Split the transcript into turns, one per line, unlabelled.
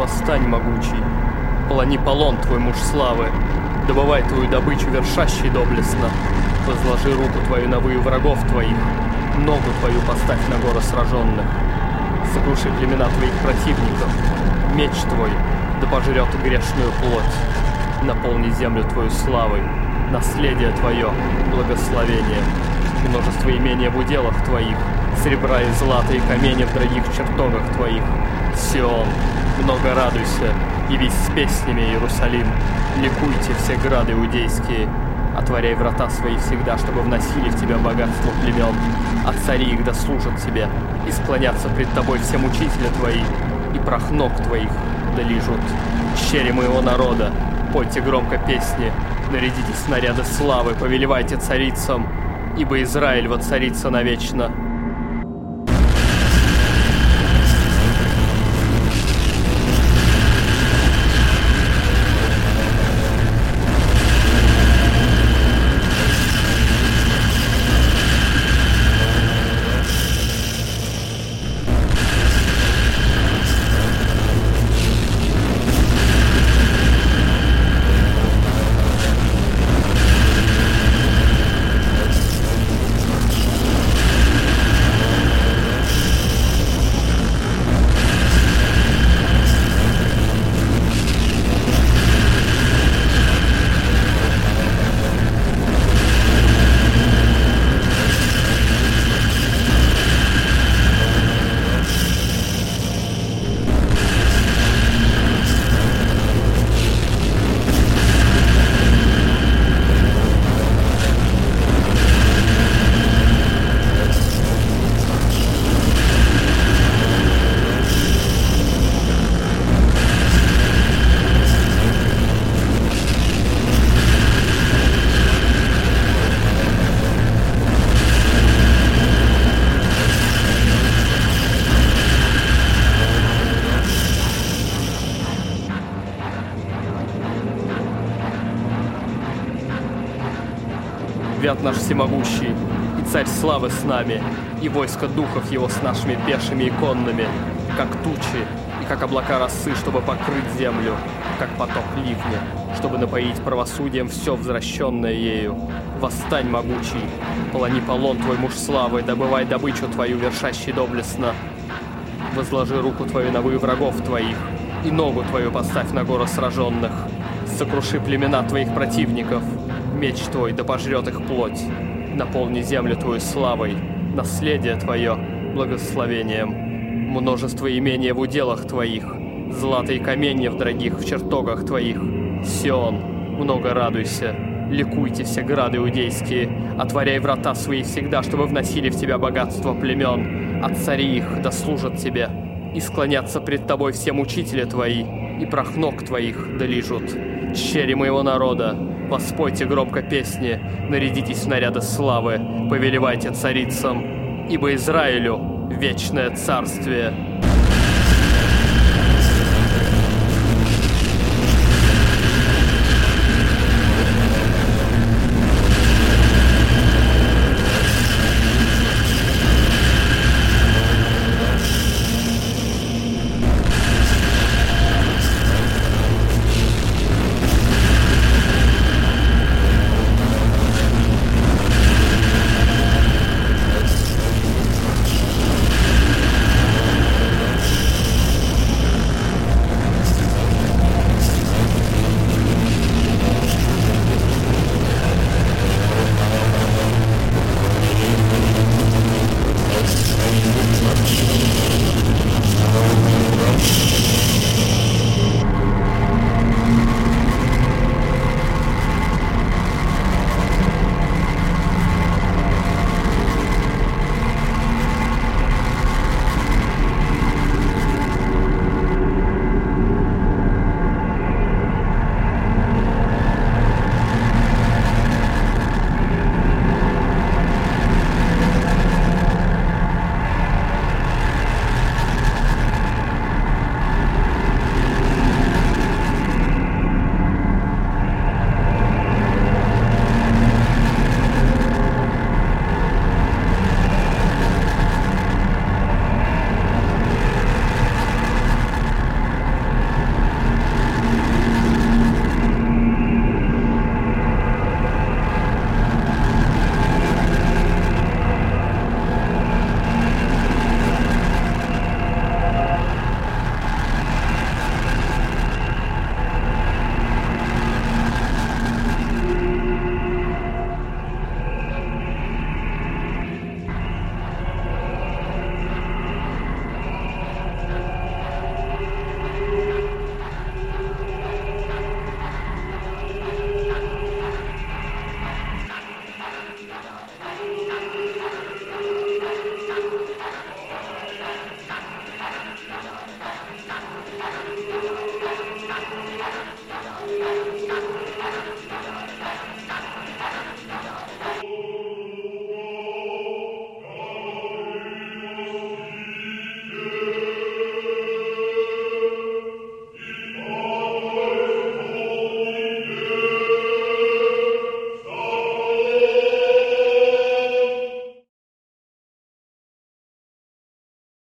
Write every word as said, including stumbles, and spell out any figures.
восстань, могучий, полони полон твой муж славы, добывай твою добычу вершащей доблестно, возложи руку твою на вою врагов твоих, ногу твою поставь на горы сраженных, сокруши племена твоих противников, меч твой да пожрет грешную плоть, наполни землю твою славой, наследие твое благословением, множество имения в уделах твоих, серебра и злата и камня в дорогих чертогах твоих. Сион, много радуйся, явись с песнями, Иерусалим, ликуйте все грады иудейские, отворяй врата свои всегда, чтобы вносили в тебя богатство племен, а цари их дослужат тебе, и склонятся пред тобой все мучители твои, и прах ног твоих долижут. Щери моего народа, пойте громко песни, нарядитесь в наряды славы, повелевайте царицам, ибо Израиль воцарится навечно. Свят наш всемогущий, и царь славы с нами, и войско духов его с нашими пешими и конными, как тучи и как облака росы, чтобы покрыть землю, как поток ливня, чтобы напоить правосудием все возвращенное ею. Восстань, могучий, полони полон твой муж славы, добывай добычу твою вершащей доблестно. Возложи руку твою на вою врагов твоих, и ногу твою поставь на горы сраженных. Сокруши племена твоих противников, меч твой да пожрет их плоть. Наполни землю твою славой, наследие твое благословением. Множество имения в уделах твоих, злато и каменья в дорогих в чертогах твоих. Сион, много радуйся, ликуйте все грады иудейские, отворяй врата свои всегда, чтобы вносили в тебя богатство племен, а цари их дослужат тебе, и склонятся пред тобой все мучители твои, и прах ног твоих долижут. Щери моего народа, воспойте громко песни, нарядитесь в наряды славы, повелевайте царицам, ибо Израилю вечное царствие.